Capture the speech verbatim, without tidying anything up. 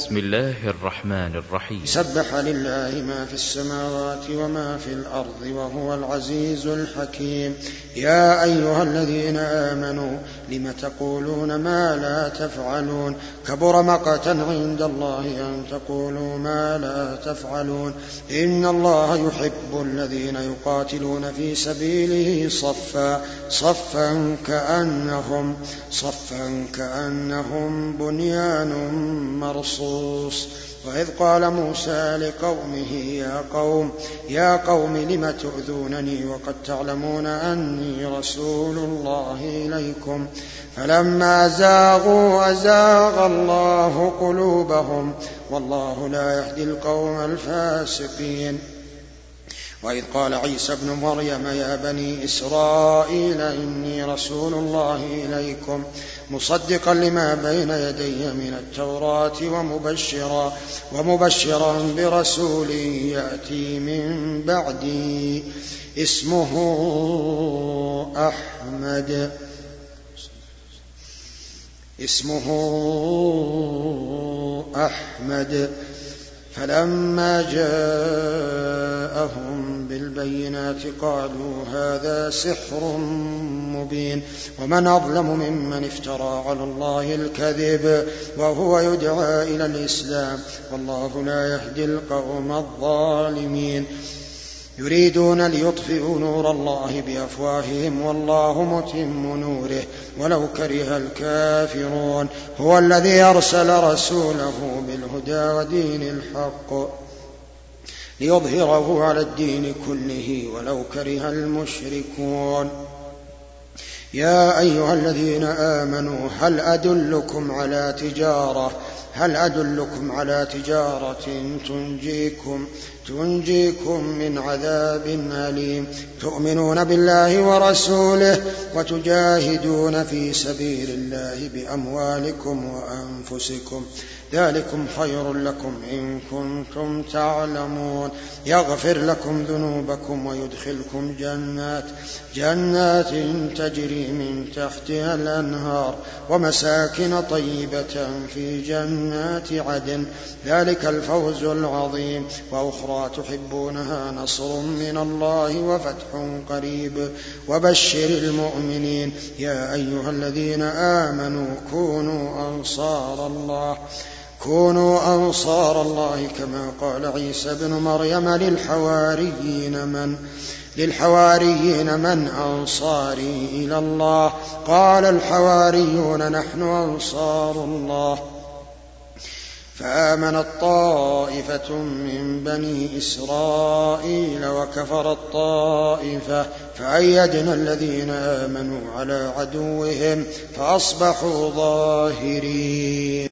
بسم الله الرحمن الرحيم. سبح لله ما في السماوات وما في الأرض وهو العزيز الحكيم. يا أيها الذين آمنوا لم تقولون ما لا تفعلون كبر مقتا عند الله أن تقولوا ما لا تفعلون. إن الله يحب الذين يقاتلون في سبيله صفا صفا كأنهم صفا كأنهم بنيان مرصوص. وإذ قال موسى لقومه يا قوم يا قوم لم تؤذونني وقد تعلمون أني رسول الله إليكم فلما زاغوا أزاغ الله قلوبهم والله لا يهدي القوم الفاسقين. وإذ قال عيسى ابن مريم يا بني إسرائيل إني رسول الله إليكم مصدقا لما بين يدي من التوراة ومبشرا, ومبشرا برسول يأتي من بعدي اسمه أحمد اسمه أحمد فلما جاءهم بالبينات قالوا هذا سحر مبين ومن أظلم ممن افترى على الله الكذب وهو يدعى إلى الإسلام والله لا يهدي القوم الظالمين. يريدون ليطفئوا نور الله بأفواههم والله متم نوره ولو كره الكافرون. هو الذي أرسل رسوله بالهدى ودين الحق ليظهره على الدين كله ولو كره المشركون. يا أيها الذين آمنوا هل أدلكم على تجارة هل أدلكم على تجارة تنجيكم تنجيكم من عذاب أليم تؤمنون بالله ورسوله وتجاهدون في سبيل الله بأموالكم وأنفسكم ذلكم خير لكم إن كنتم تعلمون. يغفر لكم ذنوبكم ويدخلكم جنات جنات تجري من تحتها الأنهار ومساكن طيبة في جنات عدن ذلك الفوز العظيم. وأخرى تحبونها نصر من الله وفتح قريب وبشر المؤمنين. يا أيها الذين آمنوا كونوا أنصار الله كونوا أنصار الله كما قال عيسى بن مريم للحواريين من للحواريين من أنصاري إلى الله قال الحواريون نحن أنصار الله. فآمنت طائفة من بني إسرائيل وكفرت طائفة فأيدنا الذين آمنوا على عدوهم فأصبحوا ظاهرين.